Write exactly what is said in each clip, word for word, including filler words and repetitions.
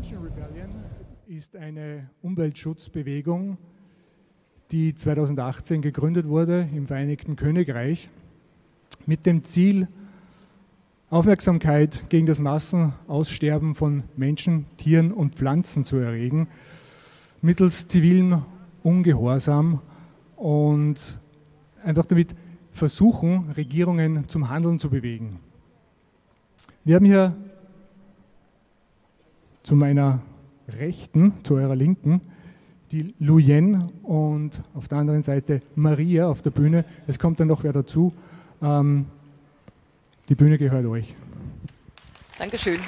Extinction Rebellion ist eine Umweltschutzbewegung, die zweitausendachtzehn gegründet wurde im Vereinigten Königreich mit dem Ziel, Aufmerksamkeit gegen das Massenaussterben von Menschen, Tieren und Pflanzen zu erregen, mittels zivilen Ungehorsam und einfach damit versuchen, Regierungen zum Handeln zu bewegen. Wir haben hier zu meiner Rechten, zu eurer Linken, die Lu Yen und auf der anderen Seite Maria auf der Bühne. Es kommt dann noch wer dazu. Ähm, die Bühne gehört euch. Dankeschön.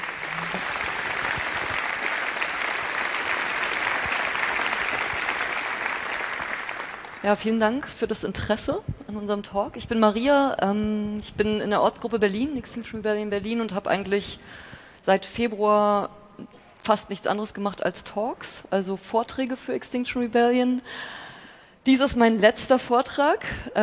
Ja, vielen Dank für das Interesse an unserem Talk. Ich bin Maria, ähm, ich bin in der Ortsgruppe Berlin, Extinction Rebellion Berlin, und habe eigentlich seit Februar fast nichts anderes gemacht als Talks, also Vorträge für Extinction Rebellion. Dies ist mein letzter Vortrag.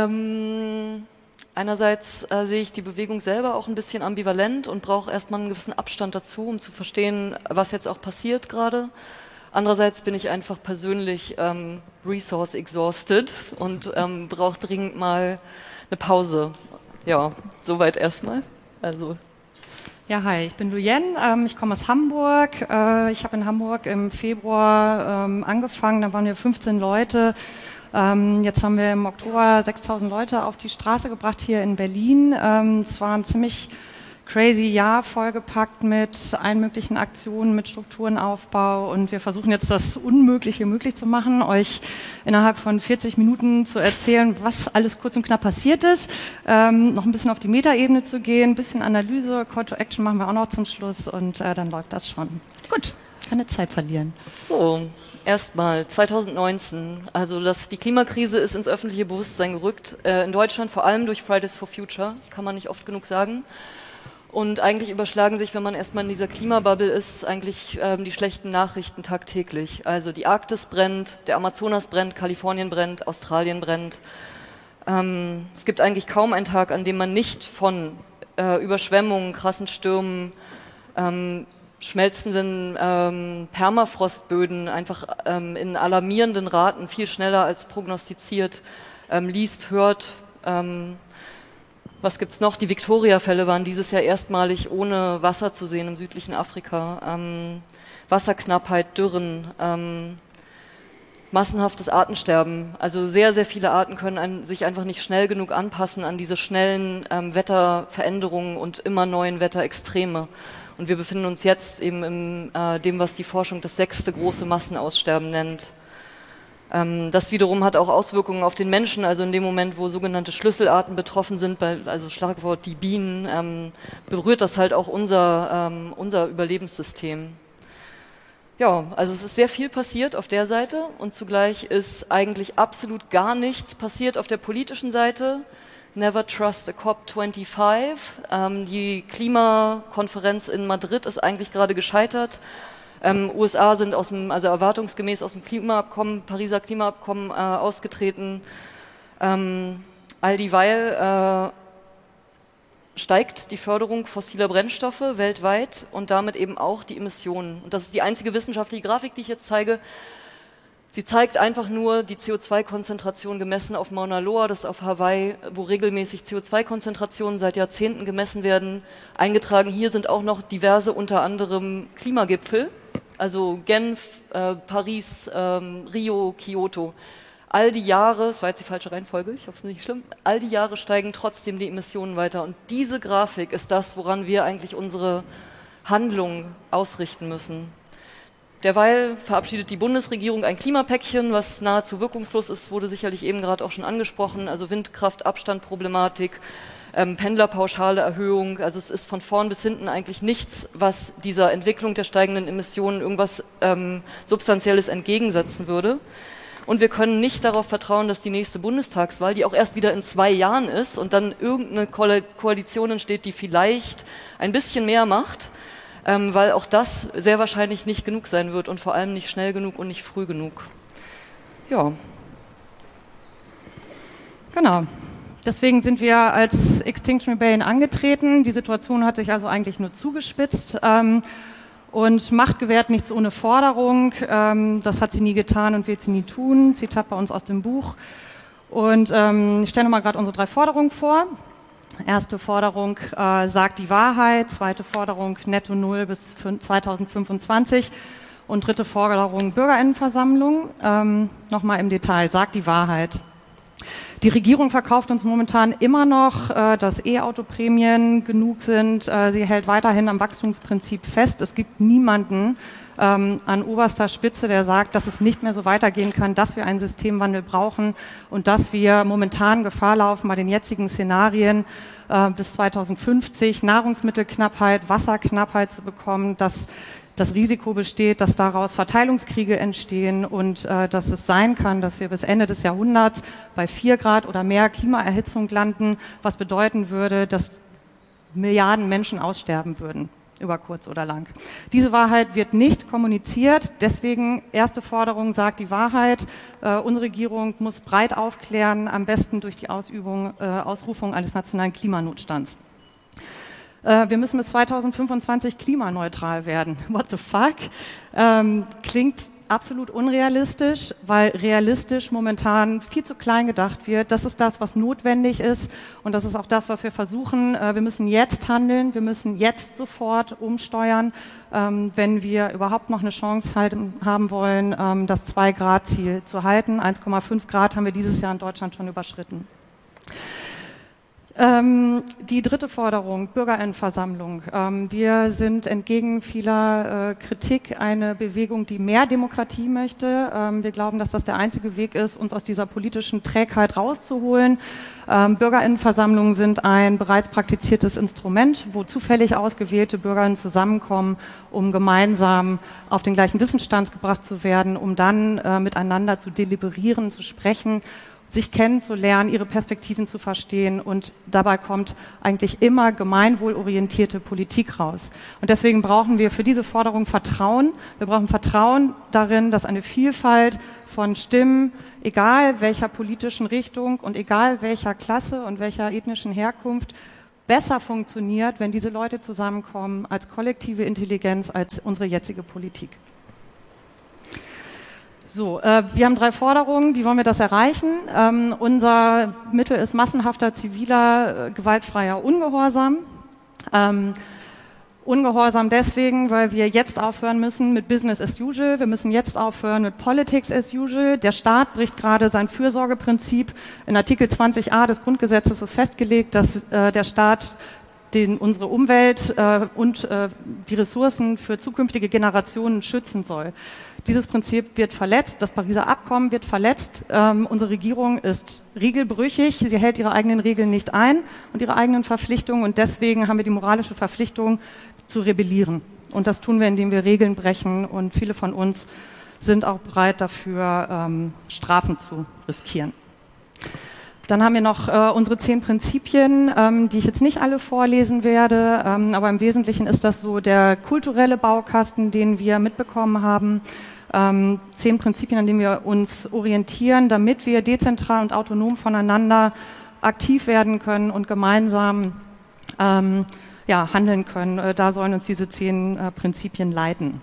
Ähm, einerseits äh, sehe ich die Bewegung selber auch ein bisschen ambivalent und brauche erstmal einen gewissen Abstand dazu, um zu verstehen, was jetzt auch passiert gerade. Andererseits bin ich einfach persönlich ähm, resource exhausted und ähm, brauche dringend mal eine Pause. Ja, soweit erstmal. Also Ja, hi, ich bin Lu Yen, ähm, ich komme aus Hamburg. Äh, ich habe in Hamburg im Februar ähm, angefangen, da waren wir fünfzehn Leute. Ähm, jetzt haben wir im Oktober sechstausend Leute auf die Straße gebracht hier in Berlin. Ähm, es war ein ziemlich crazy Jahr, vollgepackt mit allen möglichen Aktionen, mit Strukturenaufbau, und wir versuchen jetzt das Unmögliche möglich zu machen, euch innerhalb von vierzig Minuten zu erzählen, was alles kurz und knapp passiert ist, ähm, noch ein bisschen auf die Metaebene zu gehen, ein bisschen Analyse, Call to Action machen wir auch noch zum Schluss, und äh, dann läuft das schon. Gut, keine Zeit verlieren. So, erstmal zwanzig neunzehn, also das, die Klimakrise ist ins öffentliche Bewusstsein gerückt, äh, in Deutschland vor allem durch Fridays for Future, kann man nicht oft genug sagen. Und eigentlich überschlagen sich, wenn man erstmal in dieser Klimabubble ist, eigentlich ähm, die schlechten Nachrichten tagtäglich. Also die Arktis brennt, der Amazonas brennt, Kalifornien brennt, Australien brennt. Ähm, es gibt eigentlich kaum einen Tag, an dem man nicht von äh, Überschwemmungen, krassen Stürmen, ähm, schmelzenden ähm, Permafrostböden einfach ähm, in alarmierenden Raten, viel schneller als prognostiziert, ähm, liest, hört. Ähm, Was gibt's noch? Die Victoria-Fälle waren dieses Jahr erstmalig ohne Wasser zu sehen im südlichen Afrika. Ähm, Wasserknappheit, Dürren, ähm, massenhaftes Artensterben. Also sehr, sehr viele Arten können ein, sich einfach nicht schnell genug anpassen an diese schnellen ähm, Wetterveränderungen und immer neuen Wetterextreme. Und wir befinden uns jetzt eben in äh, dem, was die Forschung das sechste große Massenaussterben nennt. Das wiederum hat auch Auswirkungen auf den Menschen, also in dem Moment, wo sogenannte Schlüsselarten betroffen sind, also Schlagwort die Bienen, ähm, berührt das halt auch unser, ähm, unser Überlebenssystem. Ja, also es ist sehr viel passiert auf der Seite, und zugleich ist eigentlich absolut gar nichts passiert auf der politischen Seite. Never trust a C O P fünfundzwanzig. Ähm, die Klimakonferenz in Madrid ist eigentlich gerade gescheitert. Ähm, U S A sind aus dem, also erwartungsgemäß aus dem Klimaabkommen, Pariser Klimaabkommen äh, ausgetreten. Ähm, all dieweil äh, steigt die Förderung fossiler Brennstoffe weltweit und damit eben auch die Emissionen. Und das ist die einzige wissenschaftliche Grafik, die ich jetzt zeige. Sie zeigt einfach nur die C O zwei Konzentration gemessen auf Mauna Loa, das ist auf Hawaii, wo regelmäßig C O zwei Konzentrationen seit Jahrzehnten gemessen werden. Eingetragen hier sind auch noch diverse, unter anderem Klimagipfel. Also Genf, äh, Paris, ähm, Rio, Kyoto. All die Jahre, das war jetzt die falsche Reihenfolge, ich hoffe es ist nicht schlimm, all die Jahre steigen trotzdem die Emissionen weiter. Und diese Grafik ist das, woran wir eigentlich unsere Handlung ausrichten müssen. Derweil verabschiedet die Bundesregierung ein Klimapäckchen, was nahezu wirkungslos ist, wurde sicherlich eben gerade auch schon angesprochen, also Windkraft, Abstandproblematik, Ähm, Pendlerpauschale Erhöhung, also es ist von vorn bis hinten eigentlich nichts, was dieser Entwicklung der steigenden Emissionen irgendwas ähm, Substanzielles entgegensetzen würde. Und wir können nicht darauf vertrauen, dass die nächste Bundestagswahl, die auch erst wieder in zwei Jahren ist und dann irgendeine Ko- Koalition entsteht, die vielleicht ein bisschen mehr macht, ähm, weil auch das sehr wahrscheinlich nicht genug sein wird und vor allem nicht schnell genug und nicht früh genug. Ja. Genau. Deswegen sind wir als Extinction Rebellion angetreten. Die Situation hat sich also eigentlich nur zugespitzt. Ähm, Und Macht gewährt nichts ohne Forderung. Ähm, das hat sie nie getan und wird sie nie tun. Zitat bei uns aus dem Buch. Und ähm, ich stelle nochmal gerade unsere drei Forderungen vor. Erste Forderung, äh, sagt die Wahrheit. Zweite Forderung, netto null bis zweitausendfünfundzwanzig. Und dritte Forderung, Bürgerinnenversammlung. Ähm, nochmal im Detail, sagt die Wahrheit. Die Regierung verkauft uns momentan immer noch, äh, dass E-Auto-Prämien genug sind. Äh, sie hält weiterhin am Wachstumsprinzip fest. Es gibt niemanden ähm, an oberster Spitze, der sagt, dass es nicht mehr so weitergehen kann, dass wir einen Systemwandel brauchen und dass wir momentan Gefahr laufen bei den jetzigen Szenarien äh, bis zweitausendfünfzig Nahrungsmittelknappheit, Wasserknappheit zu bekommen, dass das Risiko besteht, dass daraus Verteilungskriege entstehen und äh, dass es sein kann, dass wir bis Ende des Jahrhunderts bei vier Grad oder mehr Klimaerhitzung landen, was bedeuten würde, dass Milliarden Menschen aussterben würden, über kurz oder lang. Diese Wahrheit wird nicht kommuniziert, deswegen erste Forderung, sagt die Wahrheit. Äh, unsere Regierung muss breit aufklären, am besten durch die Ausübung, äh, Ausrufung eines nationalen Klimanotstands. Wir müssen bis zweitausendfünfundzwanzig klimaneutral werden. What the fuck? Ähm, klingt absolut unrealistisch, weil realistisch momentan viel zu klein gedacht wird. Das ist das, was notwendig ist und das ist auch das, was wir versuchen. Wir müssen jetzt handeln, wir müssen jetzt sofort umsteuern, ähm, wenn wir überhaupt noch eine Chance halten, haben wollen, ähm, das zwei Grad Ziel zu halten. eins Komma fünf Grad haben wir dieses Jahr in Deutschland schon überschritten. Ähm, die dritte Forderung, Bürgerinnenversammlung. Ähm, wir sind entgegen vieler äh, Kritik eine Bewegung, die mehr Demokratie möchte. Ähm, wir glauben, dass das der einzige Weg ist, uns aus dieser politischen Trägheit rauszuholen. Ähm, Bürgerinnenversammlungen sind ein bereits praktiziertes Instrument, wo zufällig ausgewählte Bürgerinnen zusammenkommen, um gemeinsam auf den gleichen Wissensstand gebracht zu werden, um dann äh, miteinander zu deliberieren, zu sprechen, sich kennenzulernen, ihre Perspektiven zu verstehen und dabei kommt eigentlich immer gemeinwohlorientierte Politik raus. Und deswegen brauchen wir für diese Forderung Vertrauen. Wir brauchen Vertrauen darin, dass eine Vielfalt von Stimmen, egal welcher politischen Richtung und egal welcher Klasse und welcher ethnischen Herkunft, besser funktioniert, wenn diese Leute zusammenkommen als kollektive Intelligenz, als unsere jetzige Politik. So, äh, wir haben drei Forderungen, wie wollen wir das erreichen? Ähm, unser Mittel ist massenhafter, ziviler, äh, gewaltfreier Ungehorsam. Ähm, Ungehorsam deswegen, weil wir jetzt aufhören müssen mit Business as usual, wir müssen jetzt aufhören mit Politics as usual. Der Staat bricht gerade sein Fürsorgeprinzip. In Artikel zwanzig a des Grundgesetzes ist festgelegt, dass äh, der Staat den unsere Umwelt äh, und äh, die Ressourcen für zukünftige Generationen schützen soll. Dieses Prinzip wird verletzt, das Pariser Abkommen wird verletzt. Ähm, unsere Regierung ist regelbrüchig, sie hält ihre eigenen Regeln nicht ein und ihre eigenen Verpflichtungen und deswegen haben wir die moralische Verpflichtung zu rebellieren. Und das tun wir, indem wir Regeln brechen und viele von uns sind auch bereit dafür, ähm, Strafen zu riskieren. Dann haben wir noch äh, unsere zehn Prinzipien, ähm, die ich jetzt nicht alle vorlesen werde, ähm, aber im Wesentlichen ist das so der kulturelle Baukasten, den wir mitbekommen haben. Ähm, zehn Prinzipien, an denen wir uns orientieren, damit wir dezentral und autonom voneinander aktiv werden können und gemeinsam ähm, ja, handeln können. Äh, da sollen uns diese zehn äh, Prinzipien leiten.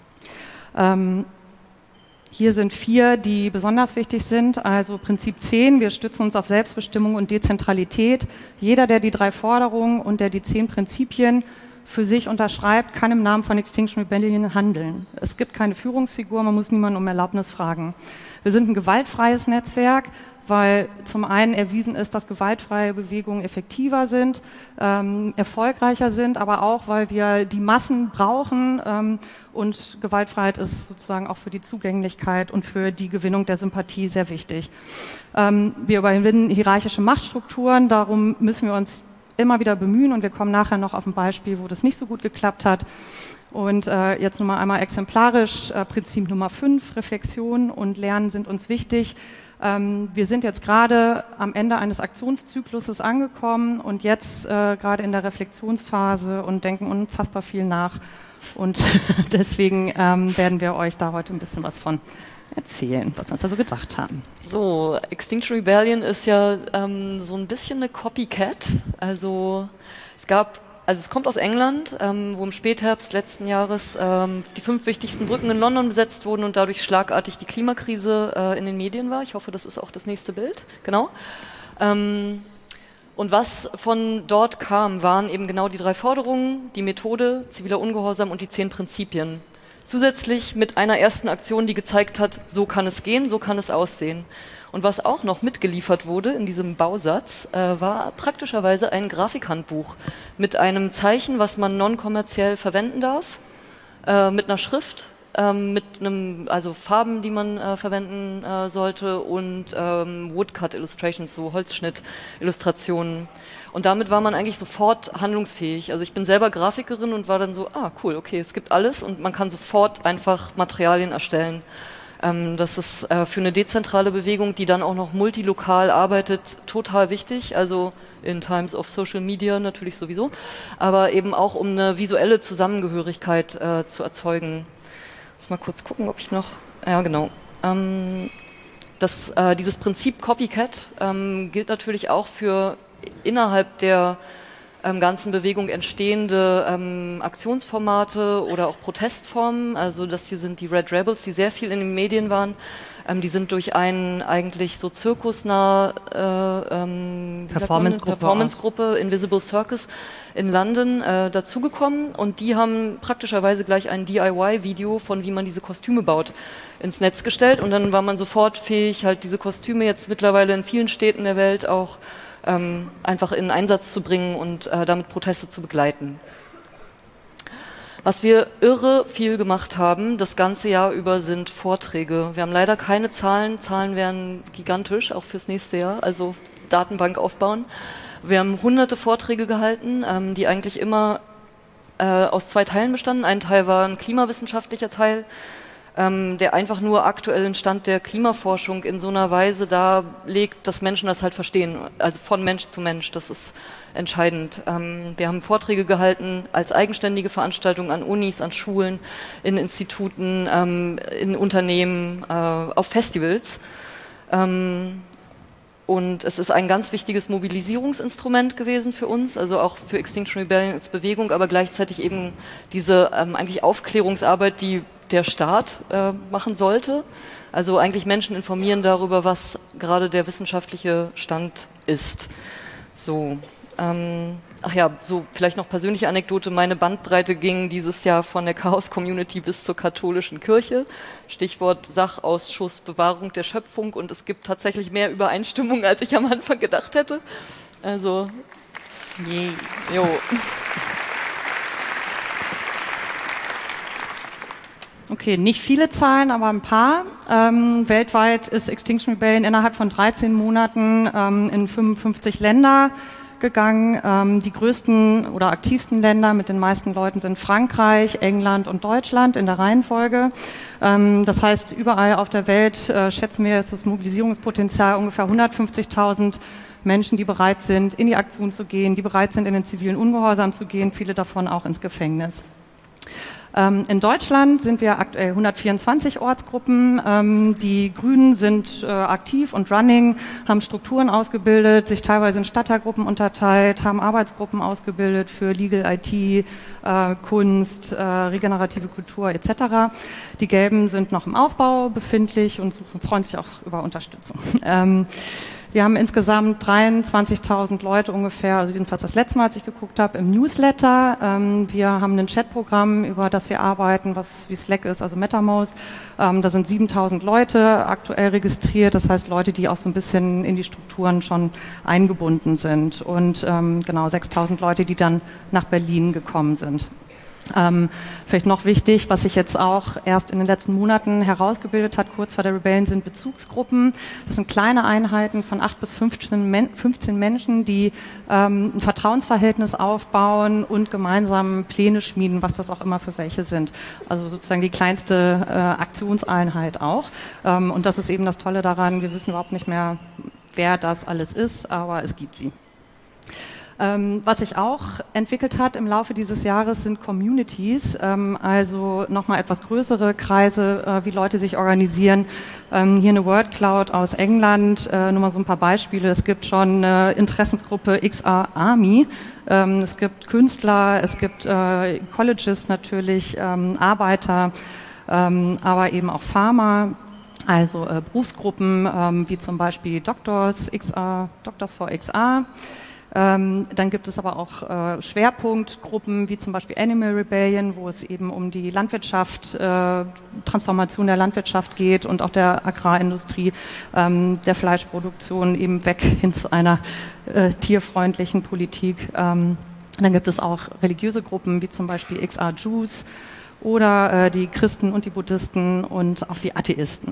Ähm, Hier sind vier, die besonders wichtig sind. Also Prinzip zehn, wir stützen uns auf Selbstbestimmung und Dezentralität. Jeder, der die drei Forderungen und der die zehn Prinzipien für sich unterschreibt, kann im Namen von Extinction Rebellion handeln. Es gibt keine Führungsfigur, man muss niemanden um Erlaubnis fragen. Wir sind ein gewaltfreies Netzwerk, weil zum einen erwiesen ist, dass gewaltfreie Bewegungen effektiver sind, ähm, erfolgreicher sind, aber auch, weil wir die Massen brauchen ähm, und Gewaltfreiheit ist sozusagen auch für die Zugänglichkeit und für die Gewinnung der Sympathie sehr wichtig. Ähm, wir überwinden hierarchische Machtstrukturen, darum müssen wir uns immer wieder bemühen und wir kommen nachher noch auf ein Beispiel, wo das nicht so gut geklappt hat. Und äh, jetzt nochmal einmal exemplarisch, äh, Prinzip Nummer fünf, Reflexion und Lernen sind uns wichtig. Ähm, wir sind jetzt gerade am Ende eines Aktionszykluses angekommen und jetzt äh, gerade in der Reflexionsphase und denken unfassbar viel nach. Und deswegen ähm, werden wir euch da heute ein bisschen was von erzählen, was wir uns da so gedacht haben. So, Extinction Rebellion ist ja ähm, so ein bisschen eine Copycat. Also es gab also es kommt aus England, ähm, wo im Spätherbst letzten Jahres ähm, die fünf wichtigsten Brücken in London besetzt wurden und dadurch schlagartig die Klimakrise äh, in den Medien war. Ich hoffe, das ist auch das nächste Bild. Genau. Ähm, und was von dort kam, waren eben genau die drei Forderungen, die Methode, ziviler Ungehorsam und die zehn Prinzipien. Zusätzlich mit einer ersten Aktion, die gezeigt hat, so kann es gehen, so kann es aussehen. Und was auch noch mitgeliefert wurde in diesem Bausatz, äh, war praktischerweise ein Grafikhandbuch mit einem Zeichen, was man non-kommerziell verwenden darf, äh, mit einer Schrift, äh, mit einem, also Farben, die man äh, verwenden äh, sollte und ähm, Woodcut Illustrations, so Holzschnitt-Illustrationen. Und damit war man eigentlich sofort handlungsfähig. Also ich bin selber Grafikerin und war dann so, ah cool, okay, es gibt alles und man kann sofort einfach Materialien erstellen. Ähm, das ist äh, für eine dezentrale Bewegung, die dann auch noch multilokal arbeitet, total wichtig. Also in Times of Social Media natürlich sowieso, aber eben auch um eine visuelle Zusammengehörigkeit äh, zu erzeugen. Ich muss mal kurz gucken, ob ich noch... Ja, genau. Ähm, das, äh, dieses Prinzip Copycat ähm, gilt natürlich auch für innerhalb der ähm, ganzen Bewegung entstehende ähm, Aktionsformate oder auch Protestformen. Also das hier sind die Red Rebels, die sehr viel in den Medien waren. Ähm, die sind durch einen eigentlich so zirkusnah äh, ähm, Performance-Gruppe, Performance-Gruppe Invisible Circus in London äh, dazugekommen und die haben praktischerweise gleich ein D I Y-Video von wie man diese Kostüme baut ins Netz gestellt und dann war man sofort fähig, halt diese Kostüme jetzt mittlerweile in vielen Städten der Welt auch Ähm, einfach in Einsatz zu bringen und äh, damit Proteste zu begleiten. Was wir irre viel gemacht haben, das ganze Jahr über, sind Vorträge. Wir haben leider keine Zahlen, Zahlen wären gigantisch, auch fürs nächste Jahr, also Datenbank aufbauen. Wir haben hunderte Vorträge gehalten, ähm, die eigentlich immer äh, aus zwei Teilen bestanden. Ein Teil war ein klimawissenschaftlicher Teil, Ähm, der einfach nur aktuellen Stand der Klimaforschung in so einer Weise darlegt, dass Menschen das halt verstehen, also von Mensch zu Mensch, das ist entscheidend. Ähm, wir haben Vorträge gehalten als eigenständige Veranstaltungen an Unis, an Schulen, in Instituten, ähm, in Unternehmen, äh, auf Festivals. Ähm, und es ist ein ganz wichtiges Mobilisierungsinstrument gewesen für uns, also auch für Extinction Rebellion als Bewegung, aber gleichzeitig eben diese ähm, eigentlich Aufklärungsarbeit, die der Staat äh, machen sollte. Also eigentlich Menschen informieren darüber, was gerade der wissenschaftliche Stand ist. So, ähm, ach ja, so vielleicht noch persönliche Anekdote. Meine Bandbreite ging dieses Jahr von der Chaos-Community bis zur katholischen Kirche. Stichwort Sachausschuss Bewahrung der Schöpfung und es gibt tatsächlich mehr Übereinstimmung, als ich am Anfang gedacht hätte. Also, yeah. Jo. Okay, nicht viele Zahlen, aber ein paar. Ähm, weltweit ist Extinction Rebellion innerhalb von dreizehn Monaten ähm, in fünfundfünfzig Länder gegangen. Ähm, die größten oder aktivsten Länder mit den meisten Leuten sind Frankreich, England und Deutschland in der Reihenfolge. Ähm, das heißt, überall auf der Welt äh, schätzen wir jetzt das Mobilisierungspotenzial ungefähr hundertfünfzigtausend Menschen, die bereit sind, in die Aktion zu gehen, die bereit sind, in den zivilen Ungehorsam zu gehen, viele davon auch ins Gefängnis. Ähm, in Deutschland sind wir aktuell hundertvierundzwanzig Ortsgruppen. Ähm, die Grünen sind äh, aktiv und running, haben Strukturen ausgebildet, sich teilweise in Stadtteilgruppen unterteilt, haben Arbeitsgruppen ausgebildet für Legal I T, äh, Kunst, äh, regenerative Kultur et cetera. Die Gelben sind noch im Aufbau befindlich und suchen, freuen sich auch über Unterstützung. Ähm, Wir haben insgesamt dreiundzwanzigtausend Leute ungefähr, also jedenfalls das letzte Mal, als ich geguckt habe, im Newsletter. Ähm, wir haben ein Chatprogramm, über das wir arbeiten, was wie Slack ist, also MetaMost. Ähm, da sind siebentausend Leute aktuell registriert, das heißt Leute, die auch so ein bisschen in die Strukturen schon eingebunden sind. Und ähm, genau sechstausend Leute, die dann nach Berlin gekommen sind. Ähm, vielleicht noch wichtig, was sich jetzt auch erst in den letzten Monaten herausgebildet hat, kurz vor der Rebellion, sind Bezugsgruppen. Das sind kleine Einheiten von acht bis fünfzehn, Men- fünfzehn Menschen, die ähm, ein Vertrauensverhältnis aufbauen und gemeinsam Pläne schmieden, was das auch immer für welche sind. Also sozusagen die kleinste äh, Aktionseinheit auch. Ähm, und das ist eben das Tolle daran, wir wissen überhaupt nicht mehr, wer das alles ist, aber es gibt sie. Ähm, was sich auch entwickelt hat im Laufe dieses Jahres sind Communities, ähm, also nochmal etwas größere Kreise, äh, wie Leute sich organisieren. Ähm, hier eine Word Cloud aus England, äh, nur mal so ein paar Beispiele. Es gibt schon eine Interessensgruppe X R Army, ähm, es gibt Künstler, es gibt äh, Colleges natürlich, ähm, Arbeiter, ähm, aber eben auch Farmer. Also äh, Berufsgruppen ähm, wie zum Beispiel Doctors, X R, Doctors for X R. Ähm, dann gibt es aber auch äh, Schwerpunktgruppen wie zum Beispiel Animal Rebellion, wo es eben um die Landwirtschaft, äh, Transformation der Landwirtschaft geht und auch der Agrarindustrie, ähm, der Fleischproduktion eben weg hin zu einer äh, tierfreundlichen Politik. Ähm, dann gibt es auch religiöse Gruppen wie zum Beispiel X R Jews oder äh, die Christen und die Buddhisten und auch die Atheisten.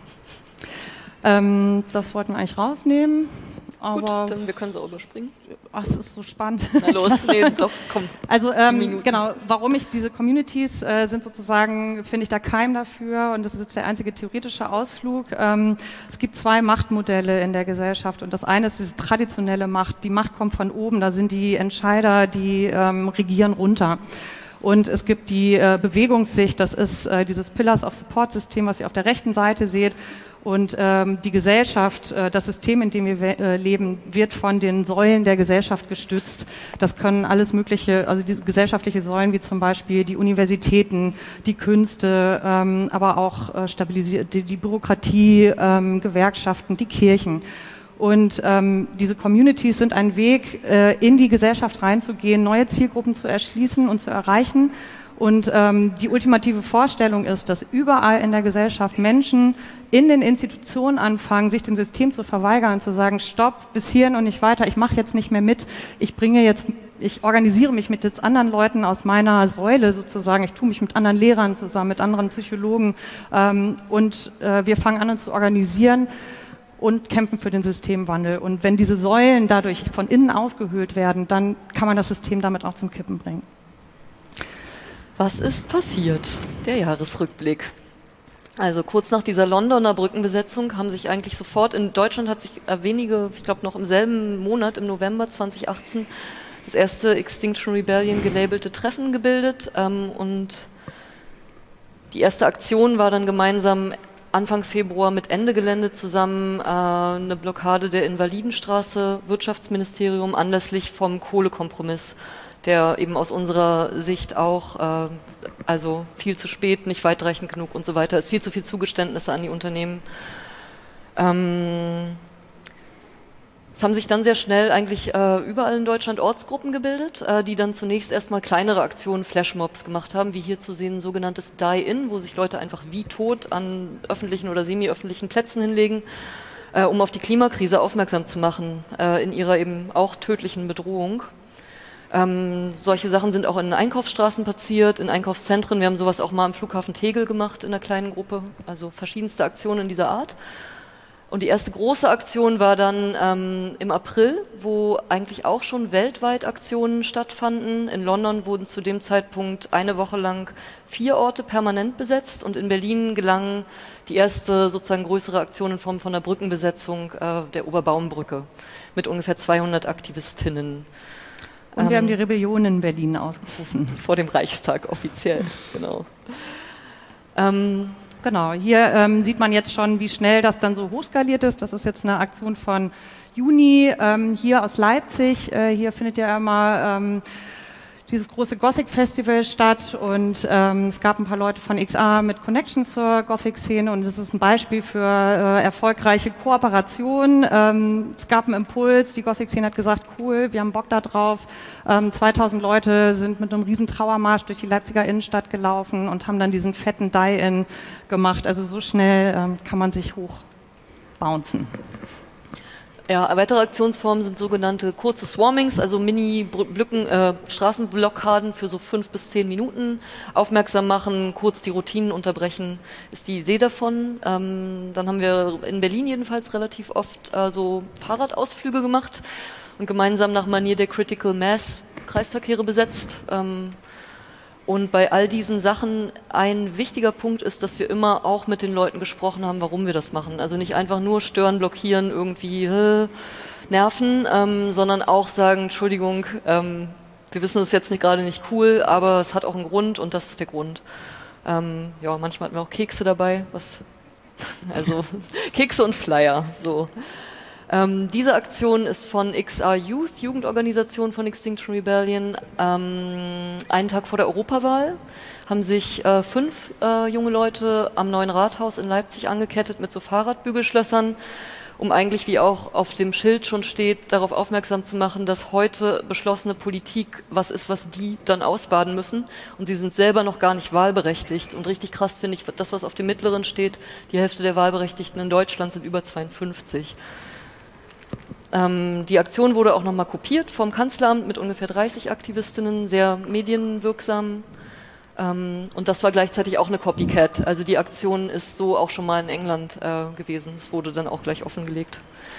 Ähm, das wollten wir eigentlich rausnehmen. Aber gut, dann wir können es auch überspringen. Ach, es ist so spannend. Na los, nee, doch, komm. Also ähm, genau, warum ich diese Communities äh, sind sozusagen, finde ich der Keim dafür und das ist jetzt der einzige theoretische Ausflug. Ähm, es gibt zwei Machtmodelle in der Gesellschaft und das eine ist diese traditionelle Macht. Die Macht kommt von oben, da sind die Entscheider, die ähm, regieren runter. Und es gibt die äh, Bewegungssicht, das ist äh, dieses Pillars of Support System, was ihr auf der rechten Seite seht. Und ähm, die Gesellschaft, äh, das System, in dem wir äh, leben, wird von den Säulen der Gesellschaft gestützt. Das können alles mögliche, also die gesellschaftliche Säulen wie zum Beispiel die Universitäten, die Künste, ähm, aber auch äh, stabilisiert die, die Bürokratie, ähm, Gewerkschaften, die Kirchen. Und ähm, diese Communities sind ein Weg, äh, in die Gesellschaft reinzugehen, neue Zielgruppen zu erschließen und zu erreichen. Und ähm, die ultimative Vorstellung ist, dass überall in der Gesellschaft Menschen in den Institutionen anfangen, sich dem System zu verweigern und zu sagen, stopp, bis hierhin und nicht weiter, ich mache jetzt nicht mehr mit, ich bringe jetzt, ich organisiere mich mit jetzt anderen Leuten aus meiner Säule sozusagen, ich tue mich mit anderen Lehrern zusammen, mit anderen Psychologen ähm, und äh, wir fangen an, uns zu organisieren und kämpfen für den Systemwandel. Und wenn diese Säulen dadurch von innen ausgehöhlt werden, dann kann man das System damit auch zum Kippen bringen. Was ist passiert? Der Jahresrückblick. Also kurz nach dieser Londoner Brückenbesetzung haben sich eigentlich sofort, in Deutschland hat sich wenige, ich glaube noch im selben Monat, im November zweitausendachtzehn, das erste Extinction Rebellion gelabelte Treffen gebildet. Ähm, und die erste Aktion war dann gemeinsam Anfang Februar mit Ende Gelände zusammen äh, eine Blockade der Invalidenstraße, Wirtschaftsministerium, anlässlich vom Kohlekompromiss, der eben aus unserer Sicht auch, äh, also viel zu spät, nicht weitreichend genug und so weiter, ist viel zu viel Zugeständnisse an die Unternehmen. Ähm, es haben sich dann sehr schnell eigentlich äh, überall in Deutschland Ortsgruppen gebildet, äh, die dann zunächst erstmal kleinere Aktionen, Flashmobs gemacht haben, wie hier zu sehen ein sogenanntes Die-In, wo sich Leute einfach wie tot an öffentlichen oder semi-öffentlichen Plätzen hinlegen, äh, um auf die Klimakrise aufmerksam zu machen, äh, in ihrer eben auch tödlichen Bedrohung. Ähm, solche Sachen sind auch in Einkaufsstraßen passiert, in Einkaufszentren. Wir haben sowas auch mal am Flughafen Tegel gemacht in einer kleinen Gruppe, also verschiedenste Aktionen dieser Art. Und die erste große Aktion war dann ähm, im April, wo eigentlich auch schon weltweit Aktionen stattfanden. In London wurden zu dem Zeitpunkt eine Woche lang vier Orte permanent besetzt und in Berlin gelang die erste sozusagen größere Aktion in Form von einer Brückenbesetzung äh, der Oberbaumbrücke mit ungefähr zweihundert Aktivistinnen. Und wir ähm, haben die Rebellion in Berlin ausgerufen. Vor dem Reichstag offiziell, genau. Ähm, Genau, hier ähm, sieht man jetzt schon, wie schnell das dann so hochskaliert ist. Das ist jetzt eine Aktion von Juni, ähm, hier aus Leipzig. Äh, hier findet ja immer ähm, dieses große Gothic-Festival statt und ähm, es gab ein paar Leute von X R mit Connections zur Gothic-Szene und das ist ein Beispiel für äh, erfolgreiche Kooperation. Ähm, es gab einen Impuls, die Gothic-Szene hat gesagt, cool, wir haben Bock da drauf. Ähm, zweitausend Leute sind mit einem riesen Trauermarsch durch die Leipziger Innenstadt gelaufen und haben dann diesen fetten Die-In gemacht. Also so schnell ähm, kann man sich hochbouncen. Ja, weitere Aktionsformen sind sogenannte kurze Swarmings, also Mini-Blöcken, äh, Straßenblockaden für so fünf bis zehn Minuten aufmerksam machen, kurz die Routinen unterbrechen, ist die Idee davon. Ähm, dann haben wir in Berlin jedenfalls relativ oft äh, so Fahrradausflüge gemacht und gemeinsam nach Manier der Critical Mass Kreisverkehre besetzt. Ähm, Und bei all diesen Sachen ein wichtiger Punkt ist, dass wir immer auch mit den Leuten gesprochen haben, warum wir das machen. Also nicht einfach nur stören, blockieren, irgendwie, äh, nerven, ähm, sondern auch sagen, Entschuldigung, ähm, wir wissen, es ist jetzt nicht gerade nicht cool, aber es hat auch einen Grund und das ist der Grund. Ähm, ja, manchmal hatten wir auch Kekse dabei, was, also Kekse und Flyer, so. Ähm, diese Aktion ist von X R Youth, Jugendorganisation von Extinction Rebellion. Ähm, einen Tag vor der Europawahl haben sich äh, fünf äh, junge Leute am Neuen Rathaus in Leipzig angekettet mit so Fahrradbügelschlössern, um eigentlich, wie auch auf dem Schild schon steht, darauf aufmerksam zu machen, dass heute beschlossene Politik was ist, was die dann ausbaden müssen. Und sie sind selber noch gar nicht wahlberechtigt. Und richtig krass finde ich, das, was auf dem mittleren steht, die Hälfte der Wahlberechtigten in Deutschland sind über zweiundfünfzig. Ähm, die Aktion wurde auch nochmal kopiert vom Kanzleramt mit ungefähr dreißig Aktivistinnen, sehr medienwirksam. Ähm, und das war gleichzeitig auch eine Copycat. Also die Aktion ist so auch schon mal in England äh, gewesen. Es wurde dann auch gleich offengelegt.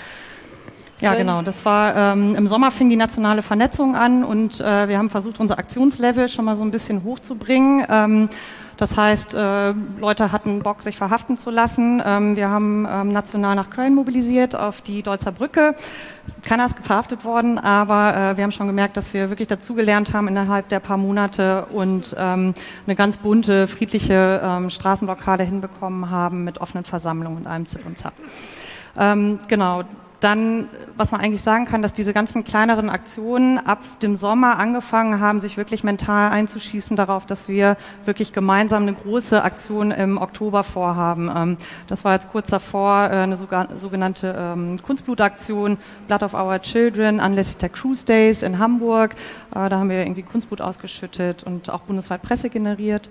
Ja, genau. Das war ähm, im Sommer fing die nationale Vernetzung an und äh, wir haben versucht, unser Aktionslevel schon mal so ein bisschen hochzubringen. Ähm, Das heißt, äh, Leute hatten Bock, sich verhaften zu lassen. Ähm, wir haben ähm, national nach Köln mobilisiert, auf die Deutzer Brücke. Keiner ist verhaftet worden, aber äh, wir haben schon gemerkt, dass wir wirklich dazugelernt haben innerhalb der paar Monate und ähm, eine ganz bunte, friedliche ähm, Straßenblockade hinbekommen haben mit offenen Versammlungen und allem Zip und Zap. Ähm, genau. Dann, was man eigentlich sagen kann, dass diese ganzen kleineren Aktionen ab dem Sommer angefangen haben, sich wirklich mental einzuschießen darauf, dass wir wirklich gemeinsam eine große Aktion im Oktober vorhaben. Das war jetzt kurz davor eine sogenannte Kunstblutaktion, Blood of Our Children, anlässlich der Cruise Days in Hamburg. Da haben wir irgendwie Kunstblut ausgeschüttet und auch bundesweit Presse generiert.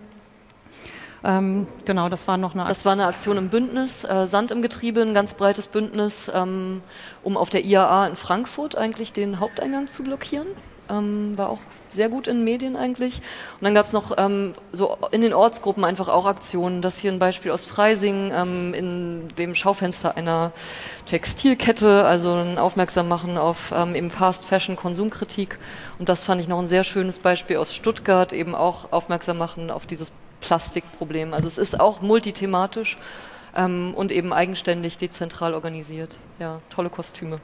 Ähm, genau, das war noch eine Aktion. Das war eine Aktion im Bündnis, äh, Sand im Getriebe, ein ganz breites Bündnis, ähm, um auf der I A A in Frankfurt eigentlich den Haupteingang zu blockieren. Ähm, war auch sehr gut in den Medien eigentlich. Und dann gab es noch ähm, so in den Ortsgruppen einfach auch Aktionen. Das hier ein Beispiel aus Freising, ähm, in dem Schaufenster einer Textilkette, also ein Aufmerksam machen auf ähm, eben Fast Fashion Konsumkritik. Und das fand ich noch ein sehr schönes Beispiel aus Stuttgart, eben auch aufmerksam machen auf dieses Plastikproblem. Also es ist auch multithematisch ähm, und eben eigenständig, dezentral organisiert. Ja, tolle Kostüme.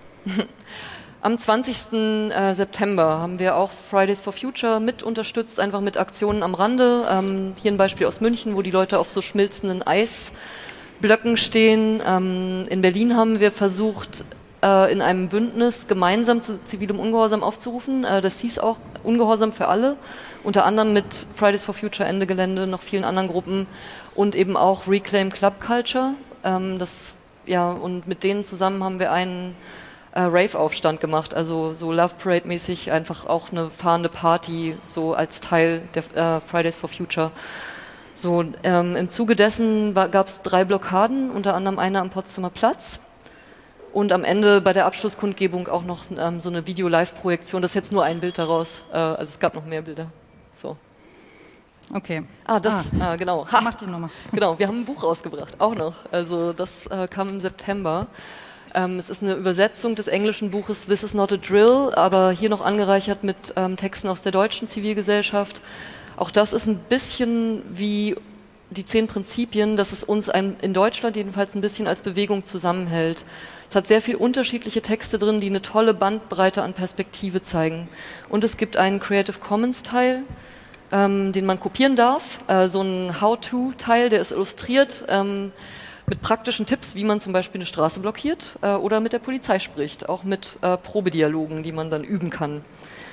Am zwanzigsten September haben wir auch Fridays for Future mit unterstützt, einfach mit Aktionen am Rande. Ähm, hier ein Beispiel aus München, wo die Leute auf so schmilzenden Eisblöcken stehen. Ähm, in Berlin haben wir versucht, äh, in einem Bündnis gemeinsam zu zivilem Ungehorsam aufzurufen. Äh, das hieß auch Ungehorsam für alle. Unter anderem mit Fridays for Future, Ende Gelände, noch vielen anderen Gruppen und eben auch Reclaim Club Culture. Ähm, das, ja, und mit denen zusammen haben wir einen äh, Rave-Aufstand gemacht, also so Love Parade-mäßig einfach auch eine fahrende Party, so als Teil der äh, Fridays for Future. So, ähm, im Zuge dessen gab es drei Blockaden, unter anderem eine am Potsdamer Platz. Und am Ende bei der Abschlusskundgebung auch noch ähm, so eine Video-Live-Projektion. Das ist jetzt nur ein Bild daraus, äh, also es gab noch mehr Bilder. So. Okay. Ah, das, ah. Äh, genau. Ha. Mach du nochmal. Genau, wir haben ein Buch rausgebracht, auch noch. Also das äh, kam im September. Ähm, es ist eine Übersetzung des englischen Buches This is not a drill, aber hier noch angereichert mit ähm, Texten aus der deutschen Zivilgesellschaft. Auch das ist ein bisschen wie die zehn Prinzipien, dass es uns ein, in Deutschland jedenfalls ein bisschen als Bewegung zusammenhält. Es hat sehr viele unterschiedliche Texte drin, die eine tolle Bandbreite an Perspektive zeigen. Und es gibt einen Creative Commons Teil, ähm, den man kopieren darf. Äh, so ein How-to-Teil, der ist illustriert ähm, mit praktischen Tipps, wie man zum Beispiel eine Straße blockiert äh, oder mit der Polizei spricht. Auch mit äh, Probedialogen, die man dann üben kann.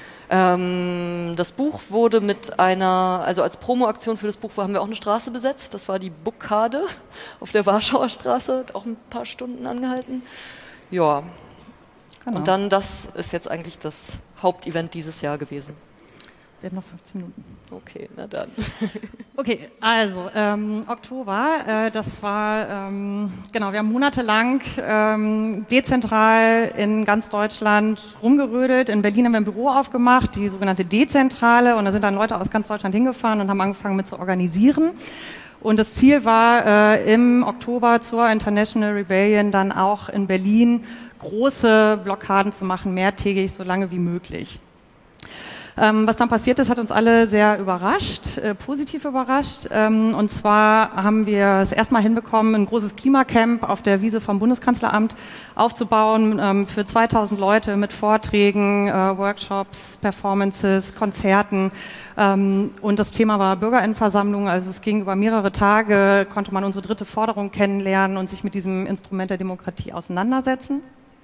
Ähm, das Buch wurde mit einer, also als Promoaktion für das Buch haben wir auch eine Straße besetzt. Das war die Buckade auf der Warschauer Straße, hat auch ein paar Stunden angehalten. Ja, genau. Und dann, das ist jetzt eigentlich das Hauptevent dieses Jahr gewesen. Wir haben noch fünfzehn Minuten. Okay, na dann. Okay, also ähm, Oktober, äh, das war, ähm, genau, wir haben monatelang ähm, dezentral in ganz Deutschland rumgerödelt. In Berlin haben wir ein Büro aufgemacht, die sogenannte Dezentrale, und da sind dann Leute aus ganz Deutschland hingefahren und haben angefangen mit zu organisieren. Und das Ziel war, äh, im Oktober zur International Rebellion dann auch in Berlin große Blockaden zu machen, mehrtägig, so lange wie möglich. Ähm, was dann passiert ist, hat uns alle sehr überrascht, äh, positiv überrascht. Ähm, und zwar haben wir es erstmal hinbekommen, ein großes Klimacamp auf der Wiese vom Bundeskanzleramt aufzubauen ähm, für zweitausend Leute mit Vorträgen, äh, Workshops, Performances, Konzerten. Ähm, und das Thema war Bürgerinnenversammlung. Also es ging über mehrere Tage, konnte man unsere dritte Forderung kennenlernen und sich mit diesem Instrument der Demokratie auseinandersetzen.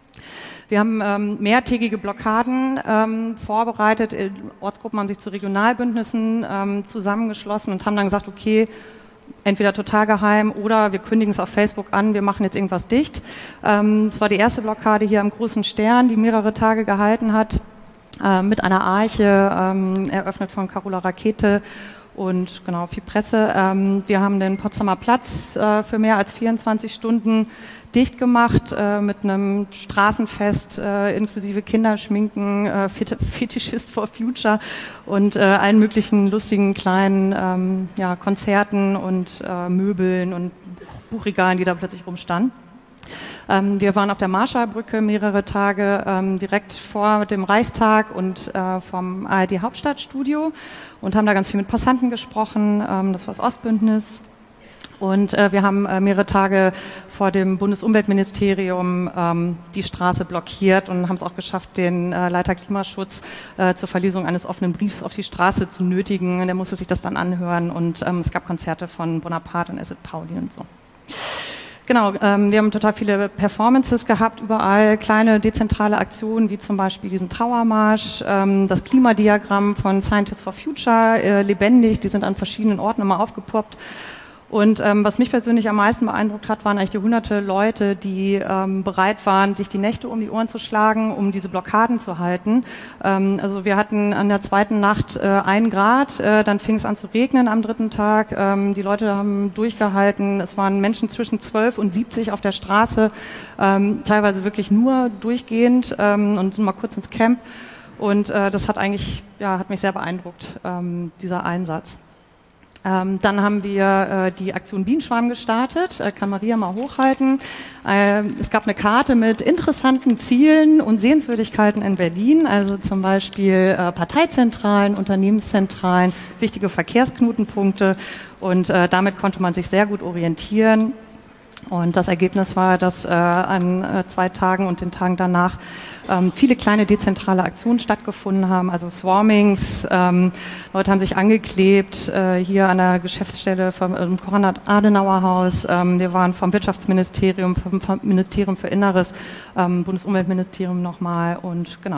Wir haben ähm, mehrtägige Blockaden ähm, vorbereitet. Ortsgruppen haben sich zu Regionalbündnissen ähm, zusammengeschlossen und haben dann gesagt, okay, entweder total geheim oder wir kündigen es auf Facebook an, wir machen jetzt irgendwas dicht. Ähm, das war die erste Blockade hier am Großen Stern, die mehrere Tage gehalten hat, äh, mit einer Arche, ähm, eröffnet von Carola Rakete. Und genau, viel Presse. Ähm, wir haben den Potsdamer Platz äh, für mehr als vierundzwanzig Stunden dicht gemacht äh, mit einem Straßenfest äh, inklusive Kinderschminken, äh, Fetischist for Future und äh, allen möglichen lustigen kleinen ähm, ja, Konzerten und äh, Möbeln und Buchregalen, die da plötzlich rumstanden. Ähm, wir waren auf der Marschallbrücke mehrere Tage ähm, direkt vor dem Reichstag und äh, vom A R D Hauptstadtstudio und haben da ganz viel mit Passanten gesprochen. Ähm, das war das Ostbündnis. Und äh, wir haben äh, mehrere Tage vor dem Bundesumweltministerium ähm, die Straße blockiert und haben es auch geschafft, den äh, Leiter Klimaschutz äh, zur Verlesung eines offenen Briefs auf die Straße zu nötigen. Und der musste sich das dann anhören und ähm, es gab Konzerte von Bonaparte und Acid Pauli und so. Genau, ähm, wir haben total viele Performances gehabt, überall kleine dezentrale Aktionen, wie zum Beispiel diesen Trauermarsch, ähm, das Klimadiagramm von Scientists for Future, äh, lebendig, die sind an verschiedenen Orten immer aufgepoppt. Und ähm, was mich persönlich am meisten beeindruckt hat, waren eigentlich die hunderte Leute, die ähm, bereit waren, sich die Nächte um die Ohren zu schlagen, um diese Blockaden zu halten. Ähm, also wir hatten an der zweiten Nacht äh, ein Grad, äh, dann fing es an zu regnen am dritten Tag. Ähm, die Leute haben durchgehalten. Es waren Menschen zwischen zwölf und siebzig auf der Straße, ähm, teilweise wirklich nur durchgehend ähm, und mal kurz ins Camp. Und äh, das hat eigentlich, ja, hat mich sehr beeindruckt, ähm, dieser Einsatz. Ähm, dann haben wir äh, die Aktion Bienenschwarm gestartet, äh, kann Maria mal hochhalten. Äh, es gab eine Karte mit interessanten Zielen und Sehenswürdigkeiten in Berlin, also zum Beispiel äh, Parteizentralen, Unternehmenszentralen, wichtige Verkehrsknotenpunkte und äh, damit konnte man sich sehr gut orientieren. Und das Ergebnis war, dass äh, an äh, zwei Tagen und den Tagen danach ähm, viele kleine dezentrale Aktionen stattgefunden haben, also Swarmings, ähm, Leute haben sich angeklebt, äh, hier an der Geschäftsstelle vom äh, Konrad-Adenauer-Haus, ähm, wir waren vom Wirtschaftsministerium, vom, vom Ministerium für Inneres, ähm, Bundesumweltministerium nochmal und genau.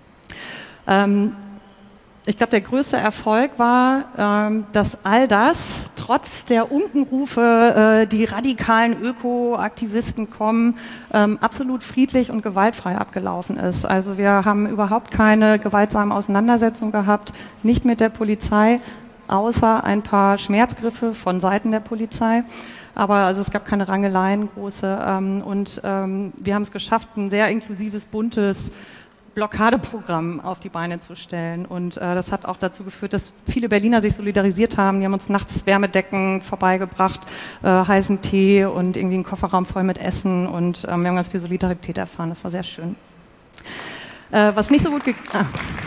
Ähm, Ich glaube, der größte Erfolg war, ähm, dass all das, trotz der Unkenrufe, äh, die radikalen Ökoaktivisten kommen, ähm, absolut friedlich und gewaltfrei abgelaufen ist. Also wir haben überhaupt keine gewaltsamen Auseinandersetzungen gehabt, nicht mit der Polizei, außer ein paar Schmerzgriffe von Seiten der Polizei. Aber also es gab keine Rangeleien große ähm, und ähm, wir haben es geschafft, ein sehr inklusives, buntes Blockadeprogramm auf die Beine zu stellen. Und äh, das hat auch dazu geführt, dass viele Berliner sich solidarisiert haben. Die haben uns nachts Wärmedecken vorbeigebracht, äh, heißen Tee und irgendwie einen Kofferraum voll mit Essen. Und ähm, wir haben ganz viel Solidarität erfahren. Das war sehr schön. Äh, was nicht so gut ge- ah.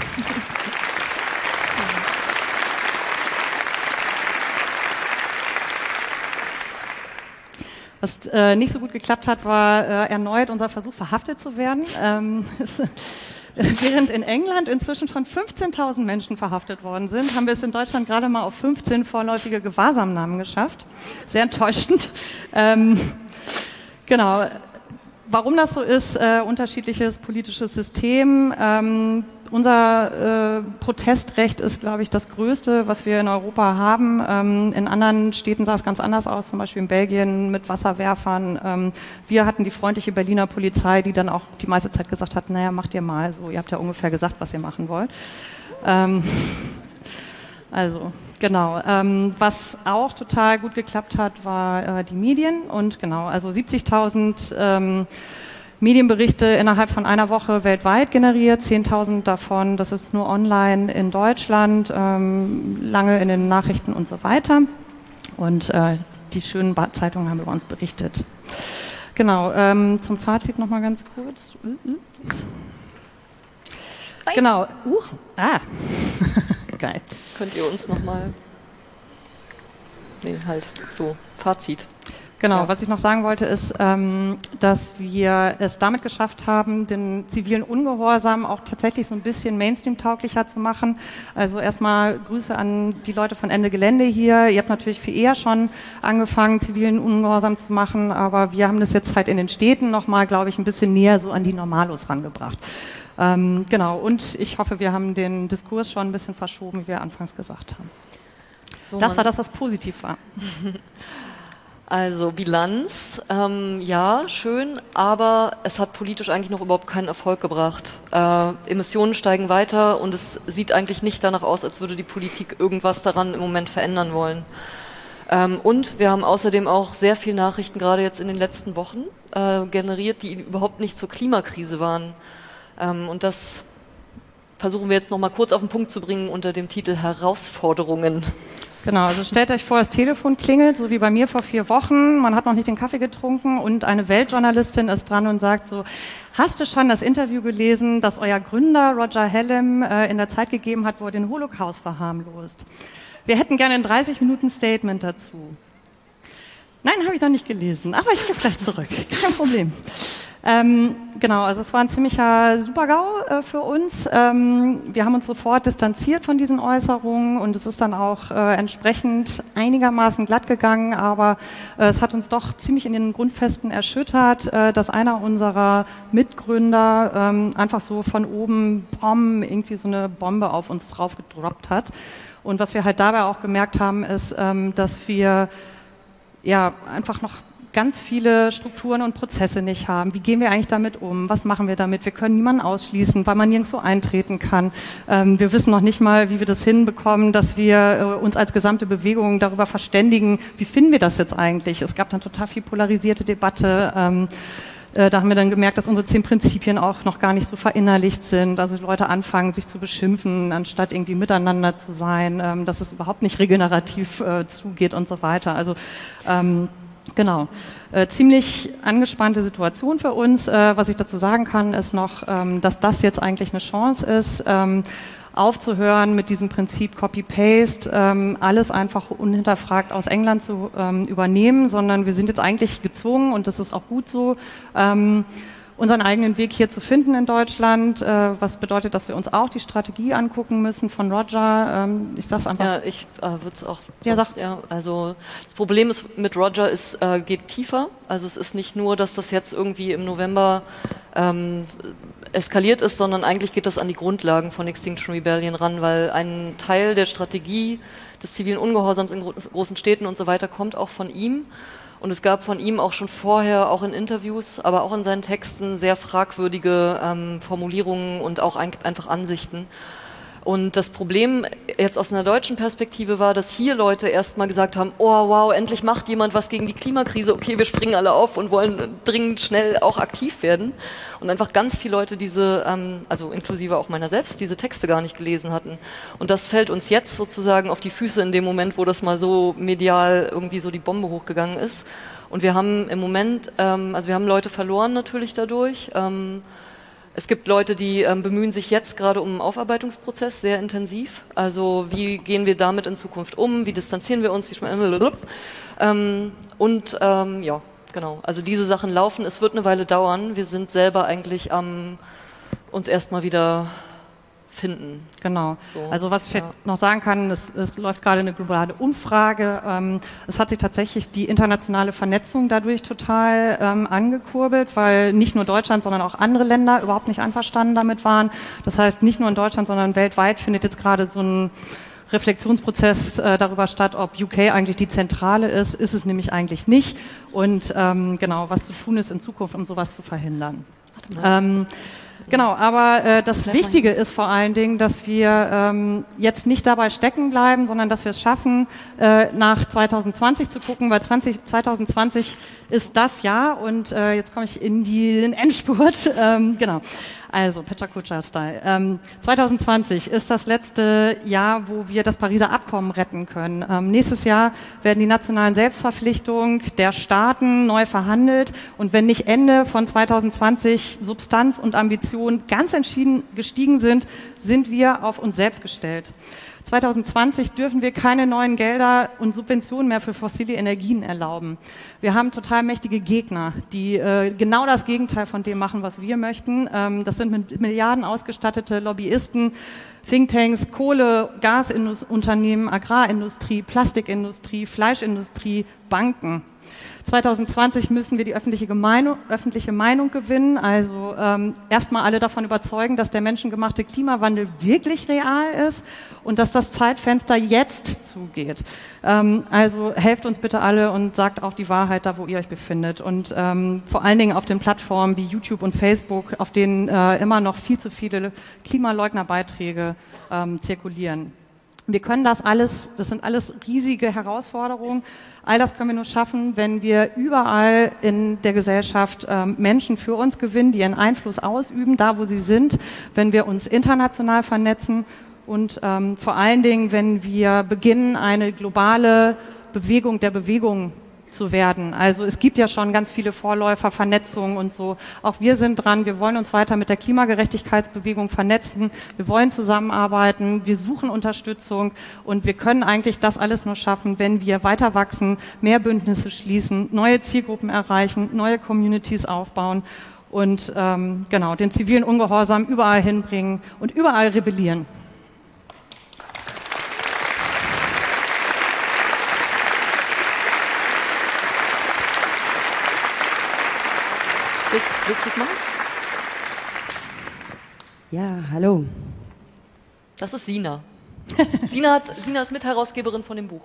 Was äh, nicht so gut geklappt hat, war äh, erneut unser Versuch, verhaftet zu werden. Ähm, während in England inzwischen schon fünfzehntausend Menschen verhaftet worden sind, haben wir es in Deutschland gerade mal auf fünfzehn vorläufige Gewahrsamnahmen geschafft. Sehr enttäuschend. Ähm, genau. Warum das so ist, äh, unterschiedliches politisches System. Ähm, unser äh, Protestrecht ist, glaube ich, das Größte, was wir in Europa haben. Ähm, in anderen Städten sah es ganz anders aus, zum Beispiel in Belgien mit Wasserwerfern. Ähm, wir hatten die freundliche Berliner Polizei, die dann auch die meiste Zeit gesagt hat, naja, macht ihr mal so, ihr habt ja ungefähr gesagt, was ihr machen wollt. Ähm, also... Genau. Ähm, was auch total gut geklappt hat, war äh, die Medien und genau, also siebzigtausend ähm, Medienberichte innerhalb von einer Woche weltweit generiert, zehntausend davon, das ist nur online in Deutschland, ähm, lange in den Nachrichten und so weiter. Und äh, die schönen ba- Zeitungen haben über uns berichtet. Genau. Ähm, zum Fazit noch mal ganz kurz. Genau. Uh, ah. Geil. Könnt ihr uns nochmal... Nee, halt so, Fazit. Genau, ja. Was ich noch sagen wollte, ist, ähm, dass wir es damit geschafft haben, den zivilen Ungehorsam auch tatsächlich so ein bisschen Mainstream-tauglicher zu machen. Also erstmal Grüße an die Leute von Ende Gelände hier. Ihr habt natürlich viel eher schon angefangen, zivilen Ungehorsam zu machen, aber wir haben das jetzt halt in den Städten nochmal, glaube ich, ein bisschen näher so an die Normalos rangebracht. Ähm, genau, und ich hoffe, wir haben den Diskurs schon ein bisschen verschoben, wie wir anfangs gesagt haben. So, das war das, was positiv war. Also Bilanz, ähm, ja, schön, aber es hat politisch eigentlich noch überhaupt keinen Erfolg gebracht. Äh, Emissionen steigen weiter und es sieht eigentlich nicht danach aus, als würde die Politik irgendwas daran im Moment verändern wollen. Ähm, und wir haben außerdem auch sehr viele Nachrichten, gerade jetzt in den letzten Wochen, äh, generiert, die überhaupt nicht zur Klimakrise waren. Ähm, und das versuchen wir jetzt noch mal kurz auf den Punkt zu bringen unter dem Titel Herausforderungen. Genau, also stellt euch vor, das Telefon klingelt, so wie bei mir vor vier Wochen. Man hat noch nicht den Kaffee getrunken und eine Weltjournalistin ist dran und sagt so, hast du schon das Interview gelesen, das euer Gründer Roger Hallam äh, in der Zeit gegeben hat, wo er den Holocaust verharmlost? Wir hätten gerne ein dreißig Minuten Statement dazu. Nein, habe ich noch nicht gelesen, aber ich gebe gleich zurück, kein Problem. Ähm, genau, also es war ein ziemlicher Super-GAU äh, für uns. Ähm, wir haben uns sofort distanziert von diesen Äußerungen und es ist dann auch äh, entsprechend einigermaßen glatt gegangen, aber äh, es hat uns doch ziemlich in den Grundfesten erschüttert, äh, dass einer unserer Mitgründer ähm, einfach so von oben bom, irgendwie so eine Bombe auf uns drauf gedroppt hat. Und was wir halt dabei auch gemerkt haben, ist, ähm, dass wir ja einfach noch ganz viele Strukturen und Prozesse nicht haben. Wie gehen wir eigentlich damit um? Was machen wir damit? Wir können niemanden ausschließen, weil man nirgendwo eintreten kann. Ähm, wir wissen noch nicht mal, wie wir das hinbekommen, dass wir äh, uns als gesamte Bewegung darüber verständigen, wie finden wir das jetzt eigentlich? Es gab dann total viel polarisierte Debatte. Ähm, äh, da haben wir dann gemerkt, dass unsere zehn Prinzipien auch noch gar nicht so verinnerlicht sind. Also die Leute anfangen, sich zu beschimpfen, anstatt irgendwie miteinander zu sein, ähm, dass es überhaupt nicht regenerativ äh, zugeht und so weiter. Also ähm, Genau, äh, ziemlich angespannte Situation für uns. Äh, was ich dazu sagen kann, ist noch, ähm, dass das jetzt eigentlich eine Chance ist, ähm, aufzuhören mit diesem Prinzip Copy-Paste, ähm, alles einfach unhinterfragt aus England zu ähm, übernehmen, sondern wir sind jetzt eigentlich gezwungen, und das ist auch gut so, ähm, unseren eigenen Weg hier zu finden in Deutschland, äh, was bedeutet, dass wir uns auch die Strategie angucken müssen von Roger. Ähm, ich sag's einfach. Ja, ich äh, würde es auch. Ja, sonst, sag. Ja, also das Problem ist mit Roger ist äh, geht tiefer. Also es ist nicht nur, dass das jetzt irgendwie im November ähm, eskaliert ist, sondern eigentlich geht das an die Grundlagen von Extinction Rebellion ran, weil ein Teil der Strategie des zivilen Ungehorsams in gro- großen Städten und so weiter kommt auch von ihm. Und es gab von ihm auch schon vorher, auch in Interviews, aber auch in seinen Texten sehr fragwürdige ähm, Formulierungen und auch ein, einfach Ansichten. Und das Problem jetzt aus einer deutschen Perspektive war, dass hier Leute erstmal gesagt haben, oh wow, endlich macht jemand was gegen die Klimakrise, okay, wir springen alle auf und wollen dringend schnell auch aktiv werden. Und einfach ganz viele Leute diese, ähm, also inklusive auch meiner selbst, diese Texte gar nicht gelesen hatten. Und das fällt uns jetzt sozusagen auf die Füße in dem Moment, wo das mal so medial irgendwie so die Bombe hochgegangen ist. Und wir haben im Moment, ähm, also wir haben Leute verloren natürlich dadurch. Ähm, Es gibt Leute, die ähm, bemühen sich jetzt gerade um einen Aufarbeitungsprozess sehr intensiv. Also wie gehen wir damit in Zukunft um? Wie distanzieren wir uns? Wie ähm, und ähm, ja, genau. Also diese Sachen laufen. Es wird eine Weile dauern. Wir sind selber eigentlich am ähm, uns erstmal wieder finden. Genau. So, also was ich ja. noch sagen kann, es, es läuft gerade eine globale Umfrage. Ähm, es hat sich tatsächlich die internationale Vernetzung dadurch total ähm, angekurbelt, weil nicht nur Deutschland, sondern auch andere Länder überhaupt nicht einverstanden damit waren. Das heißt, nicht nur in Deutschland, sondern weltweit findet jetzt gerade so ein Reflexionsprozess äh, darüber statt, ob U K eigentlich die Zentrale ist. Ist es nämlich eigentlich nicht. Und ähm, genau, was zu tun ist in Zukunft, um sowas zu verhindern. Ähm, Genau, aber äh, das Wichtige ist vor allen Dingen, dass wir ähm, jetzt nicht dabei stecken bleiben, sondern dass wir es schaffen, äh, nach zwanzig zwanzig zu gucken, weil zwanzig, zwanzig zwanzig ist das Jahr und äh, jetzt komme ich in die, den Endspurt. ähm, genau. Also, Petra Kutscher-Style. Ähm, zwanzig zwanzig ist das letzte Jahr, wo wir das Pariser Abkommen retten können. Ähm, nächstes Jahr werden die nationalen Selbstverpflichtungen der Staaten neu verhandelt und wenn nicht Ende von zwanzig zwanzig Substanz und Ambition ganz entschieden gestiegen sind, sind wir auf uns selbst gestellt. zwanzig zwanzig dürfen wir keine neuen Gelder und Subventionen mehr für fossile Energien erlauben. Wir haben total mächtige Gegner, die äh, genau das Gegenteil von dem machen, was wir möchten. Ähm, das sind mit Milliarden ausgestattete Lobbyisten, Thinktanks, Kohle-, Gasunternehmen, Agrarindustrie, Plastikindustrie, Fleischindustrie, Banken. zwanzig zwanzig müssen wir die öffentliche Meinung, öffentliche Meinung gewinnen, also ähm, erstmal alle davon überzeugen, dass der menschengemachte Klimawandel wirklich real ist und dass das Zeitfenster jetzt zugeht. Ähm, also helft uns bitte alle und sagt auch die Wahrheit da, wo ihr euch befindet. Und ähm, vor allen Dingen auf den Plattformen wie YouTube und Facebook, auf denen äh, immer noch viel zu viele Klimaleugnerbeiträge ähm, zirkulieren. Wir können das alles, das sind alles riesige Herausforderungen. All das können wir nur schaffen, wenn wir überall in der Gesellschaft ähm, Menschen für uns gewinnen, die ihren Einfluss ausüben, da wo sie sind, wenn wir uns international vernetzen und ähm, vor allen Dingen, wenn wir beginnen, eine globale Bewegung der Bewegung zu werden. Also es gibt ja schon ganz viele Vorläufer, Vernetzungen und so. Auch wir sind dran, wir wollen uns weiter mit der Klimagerechtigkeitsbewegung vernetzen, wir wollen zusammenarbeiten, wir suchen Unterstützung und wir können eigentlich das alles nur schaffen, wenn wir weiter wachsen, mehr Bündnisse schließen, neue Zielgruppen erreichen, neue Communities aufbauen und ähm, genau den zivilen Ungehorsam überall hinbringen und überall rebellieren. Willst, willst du es machen? Ja, hallo. Das ist Sina. Sina, hat, Sina ist Mitherausgeberin von dem Buch.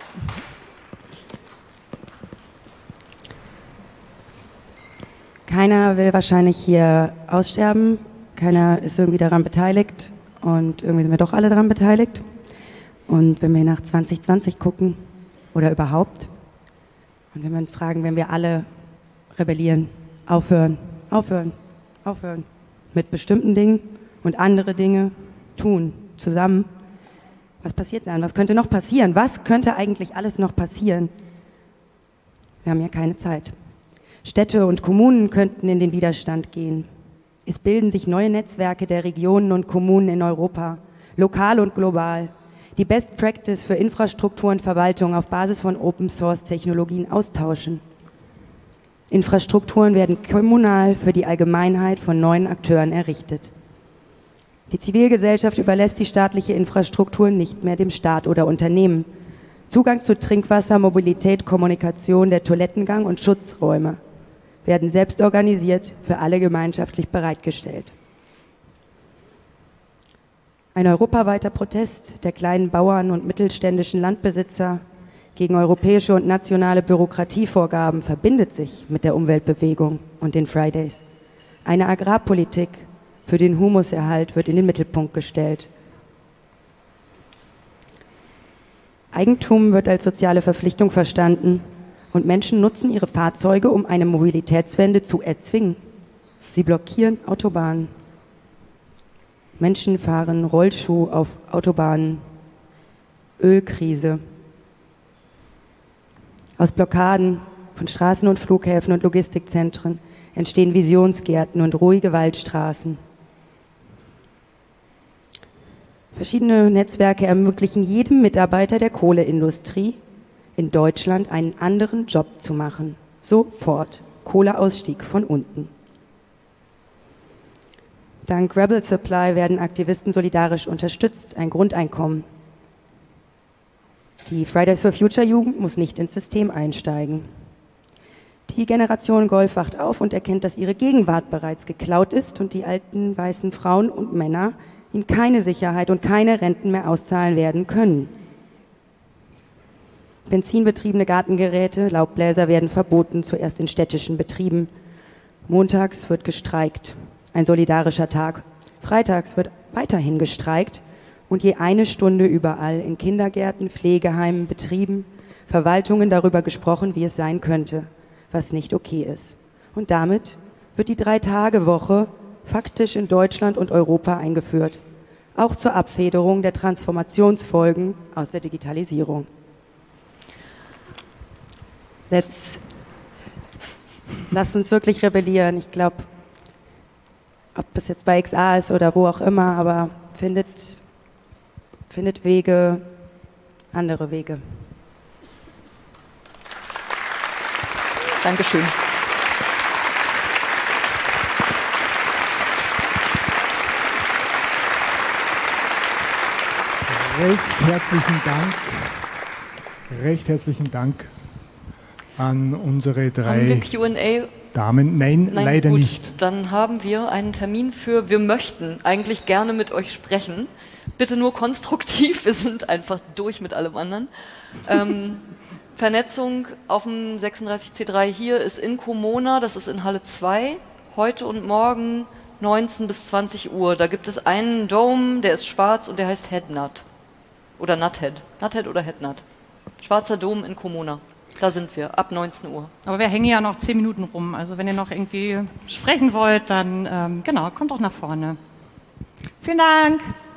Keiner will wahrscheinlich hier aussterben. Keiner ist irgendwie daran beteiligt. Und irgendwie sind wir doch alle daran beteiligt. Und wenn wir nach zwanzig zwanzig gucken, oder überhaupt, und wenn wir uns fragen, wenn wir alle rebellieren, aufhören, aufhören, aufhören mit bestimmten Dingen und andere Dinge tun, zusammen. Was passiert dann? Was könnte noch passieren? Was könnte eigentlich alles noch passieren? Wir haben ja keine Zeit. Städte und Kommunen könnten in den Widerstand gehen. Es bilden sich neue Netzwerke der Regionen und Kommunen in Europa, lokal und global, die Best Practice für Infrastruktur und Verwaltung auf Basis von Open-Source-Technologien austauschen. Infrastrukturen werden kommunal für die Allgemeinheit von neuen Akteuren errichtet. Die Zivilgesellschaft überlässt die staatliche Infrastruktur nicht mehr dem Staat oder Unternehmen. Zugang zu Trinkwasser, Mobilität, Kommunikation, der Toilettengang und Schutzräume werden selbst organisiert, für alle gemeinschaftlich bereitgestellt. Ein europaweiter Protest der kleinen Bauern und mittelständischen Landbesitzer gegen europäische und nationale Bürokratievorgaben verbindet sich mit der Umweltbewegung und den Fridays. Eine Agrarpolitik für den Humuserhalt wird in den Mittelpunkt gestellt. Eigentum wird als soziale Verpflichtung verstanden und Menschen nutzen ihre Fahrzeuge, um eine Mobilitätswende zu erzwingen. Sie blockieren Autobahnen. Menschen fahren Rollschuh auf Autobahnen. Ölkrise. Aus Blockaden von Straßen und Flughäfen und Logistikzentren entstehen Visionsgärten und ruhige Waldstraßen. Verschiedene Netzwerke ermöglichen jedem Mitarbeiter der Kohleindustrie in Deutschland einen anderen Job zu machen. Sofort. Kohleausstieg von unten. Dank Rebel Supply werden Aktivisten solidarisch unterstützt, ein Grundeinkommen. Die Fridays for Future Jugend muss nicht ins System einsteigen. Die Generation Golf wacht auf und erkennt, dass ihre Gegenwart bereits geklaut ist und die alten weißen Frauen und Männer ihnen keine Sicherheit und keine Renten mehr auszahlen werden können. Benzinbetriebene Gartengeräte, Laubbläser werden verboten, zuerst in städtischen Betrieben. Montags wird gestreikt, ein solidarischer Tag. Freitags wird weiterhin gestreikt und je eine Stunde überall in Kindergärten, Pflegeheimen, Betrieben, Verwaltungen darüber gesprochen, wie es sein könnte. was nicht okay ist. Und damit wird die Drei-Tage-Woche faktisch in Deutschland und Europa eingeführt, auch zur Abfederung der Transformationsfolgen aus der Digitalisierung. Let's, lasst uns wirklich rebellieren. Ich glaube, ob es jetzt bei X A ist oder wo auch immer, aber findet, findet Wege, andere Wege. Dankeschön. Recht herzlichen Dank, recht herzlichen Dank an unsere drei Haben wir Q and A? Damen. Nein, Nein, leider gut, nicht. Dann haben wir einen Termin für, wir möchten eigentlich gerne mit euch sprechen. Bitte nur konstruktiv, wir sind einfach durch mit allem anderen. Ähm, Vernetzung auf dem sechsunddreißig C drei hier ist in Komona, das ist in Halle zwei, heute und morgen neunzehn bis zwanzig Uhr. Da gibt es einen Dome, der ist schwarz und der heißt Headnut. Oder Nuthead. Nuthead oder Headnut. Schwarzer Dom in Komona. Da sind wir, ab neunzehn Uhr. Aber wir hängen ja noch zehn Minuten rum. Also wenn ihr noch irgendwie sprechen wollt, dann ähm, genau, kommt doch nach vorne. Vielen Dank.